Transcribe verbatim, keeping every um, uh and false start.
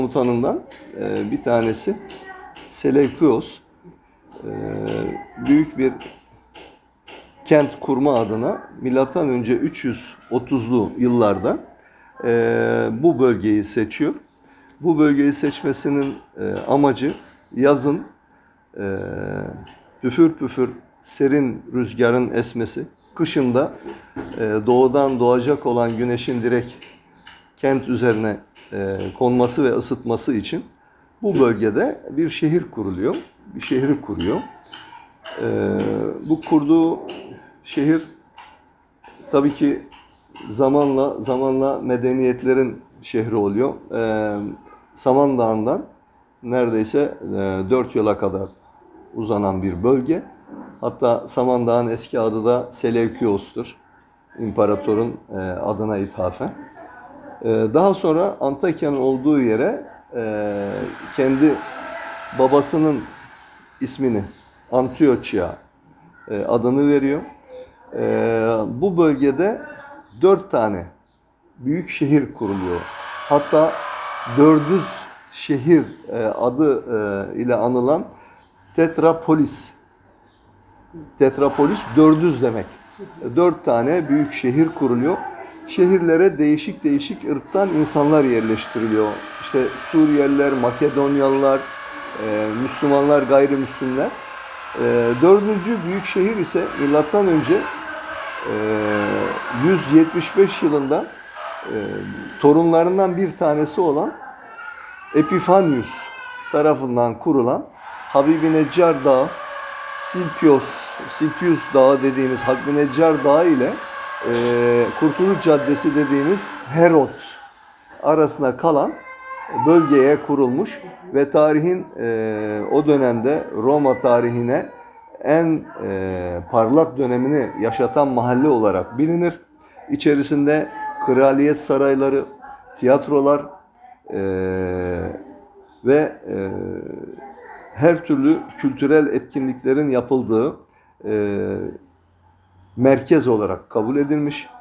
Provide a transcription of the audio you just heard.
komutanından e, bir tanesi Seleukos e, büyük bir kent kurma adına milattan önce üç yüz otuzlu yıllarda e, bu bölgeyi seçiyor. Bu bölgeyi seçmesinin e, amacı yazın e, püfür püfür serin rüzgarın esmesi, kışında e, doğudan doğacak olan güneşin direkt kent üzerine e, konması ve ısıtması için bu bölgede bir şehir kuruluyor, bir şehri kuruyor. E, bu kurduğu şehir tabii ki zamanla zamanla medeniyetlerin şehri oluyor. E, Samandağ'ından neredeyse e, dört yola kadar uzanan bir bölge. Hatta Samandağ'ın eski adı da Seleukios'tur. İmparatorun e, adına ithafen. E, daha sonra Antakya'nın olduğu yere e, kendi babasının ismini Antiochia e, adını veriyor. E, bu bölgede dört tane büyük şehir kuruluyor. Hatta dördüz şehir e, adı e, ile anılan Tetrapolis. Tetrapolis dördüz demek. Dört tane büyük şehir kuruluyor. Şehirlere değişik değişik ırktan insanlar yerleştiriliyor. İşte Suriyeliler, Makedonyalılar, e, Müslümanlar, gayrimüslimler. E, dördüncü büyük şehir ise milattan önce e, yüz yetmiş beş yılında e, torunlarından bir tanesi olan Epifanius tarafından kurulan Habibi Neccar Dağı, Silpios, Silpius Dağı dediğimiz Habibi Neccar Dağı ile e, Kurtuluş Caddesi dediğimiz Herod arasında kalan bölgeye kurulmuş ve tarihin e, o dönemde Roma tarihine en e, parlak dönemini yaşatan mahalle olarak bilinir. İçerisinde kraliyet sarayları, tiyatrolar e, ve e, her türlü kültürel etkinliklerin yapıldığı e, merkez olarak kabul edilmiş.